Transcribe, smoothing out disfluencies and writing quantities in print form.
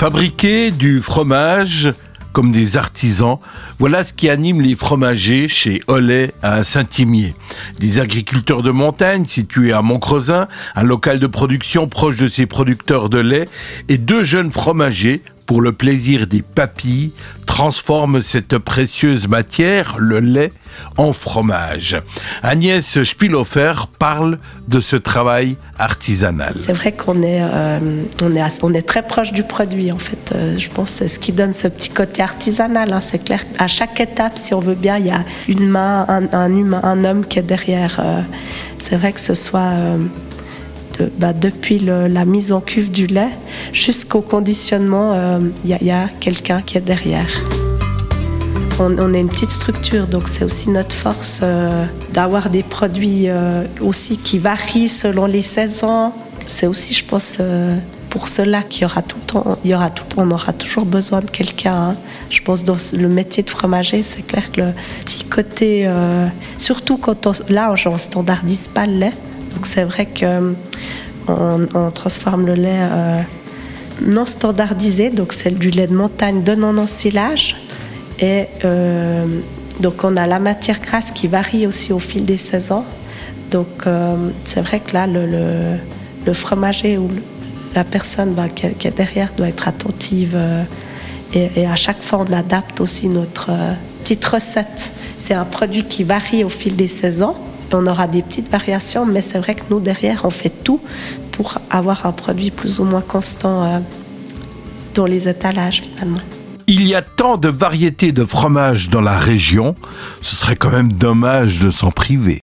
Fabriquer du fromage comme des artisans, voilà ce qui anime les fromagers chez Ollet à Saint-Imier. Des agriculteurs de montagne situés à Montcreusin, un local de production proche de ces producteurs de lait, et deux jeunes fromagers, pour le plaisir des papilles, transforment cette précieuse matière, le lait, en fromage. Agnès Spielhofer parle de ce travail artisanal. C'est vrai qu'on est très proche du produit, en fait. Je pense que c'est ce qui donne ce petit côté artisanal. C'est clair qu'à chaque étape, si on veut bien, il y a une main, un humain, un homme qui est derrière. C'est vrai que ce soit... depuis la mise en cuve du lait jusqu'au conditionnement, il y a quelqu'un qui est derrière. On est une petite structure, donc c'est aussi notre force d'avoir des produits aussi qui varient selon les saisons. C'est aussi, je pense, pour cela qu'il y aura tout le temps, on aura toujours besoin de quelqu'un. Je pense dans le métier de fromager, c'est clair que le petit côté, surtout quand on standardise pas le lait. Donc c'est vrai qu'on transforme le lait non standardisé, donc c'est du lait de montagne de non-ensilage. Et donc on a la matière grasse qui varie aussi au fil des saisons. Donc c'est vrai que là, le fromager ou la personne qui est derrière doit être attentive. Et à chaque fois, on adapte aussi notre petite recette. C'est un produit qui varie au fil des saisons. On aura des petites variations, mais c'est vrai que nous, derrière, on fait tout pour avoir un produit plus ou moins constant dans les étalages, finalement. Il y a tant de variétés de fromages dans la région, ce serait quand même dommage de s'en priver.